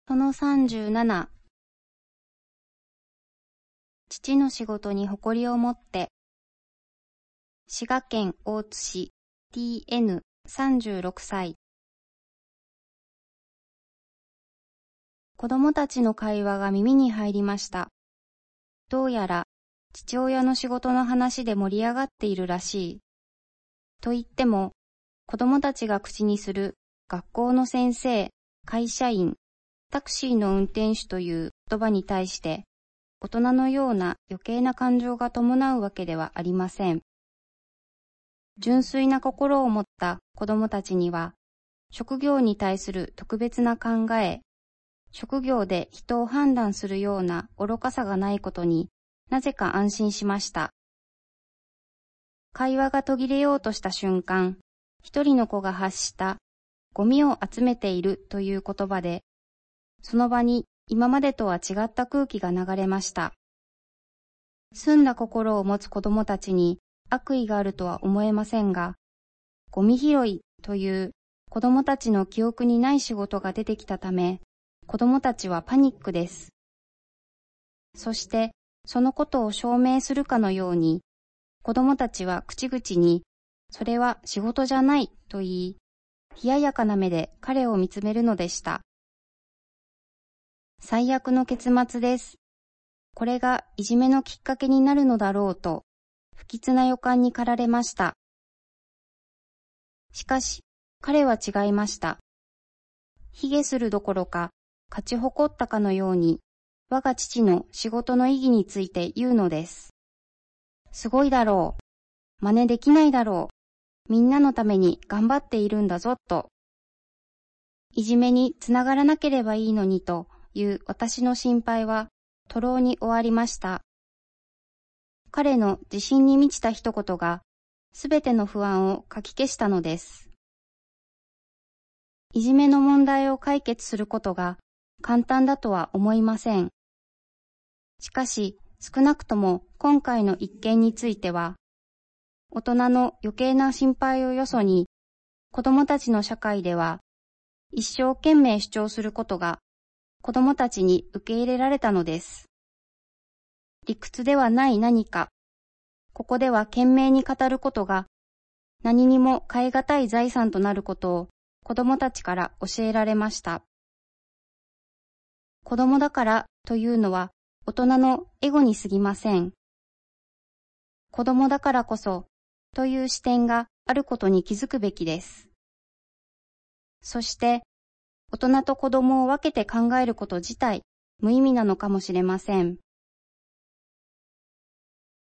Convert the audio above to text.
その37、父の仕事に誇りを持って。滋賀県大津市 TN36 歳。子供たちの会話が耳に入りました。どうやら父親の仕事の話で盛り上がっているらしい。と言っても、子供たちが口にする学校の先生、会社員、タクシーの運転手という言葉に対して、大人のような余計な感情が伴うわけではありません。純粋な心を持った子供たちには、職業に対する特別な考え、職業で人を判断するような愚かさがないことになぜか安心しました。会話が途切れようとした瞬間、一人の子が発したゴミを集めているという言葉で、その場に今までとは違った空気が流れました。澄んだ心を持つ子供たちに悪意があるとは思えませんが、ゴミ拾いという子供たちの記憶にない仕事が出てきたため、子供たちはパニックです。そして、そのことを証明するかのように、子供たちは口々に、それは仕事じゃないと言い、冷ややかな目で彼を見つめるのでした。最悪の結末です。これがいじめのきっかけになるのだろうと、不吉な予感に駆られました。しかし、彼は違いました。卑下するどころか、勝ち誇ったかのように、我が父の仕事の意義について言うのです。すごいだろう。真似できないだろう。みんなのために頑張っているんだぞ、と。いじめにつながらなければいいのにという私の心配は、徒労に終わりました。彼の自信に満ちた一言が、すべての不安をかき消したのです。いじめの問題を解決することが簡単だとは思いません。しかし、少なくとも今回の一件については、大人の余計な心配をよそに、子供たちの社会では、一生懸命主張することが、子供たちに受け入れられたのです。理屈ではない何か、ここでは懸命に語ることが、何にも代え難い財産となることを、子供たちから教えられました。子供だからというのは大人のエゴに過ぎません。子供だからこそという視点があることに気づくべきです。そして大人と子供を分けて考えること自体無意味なのかもしれません。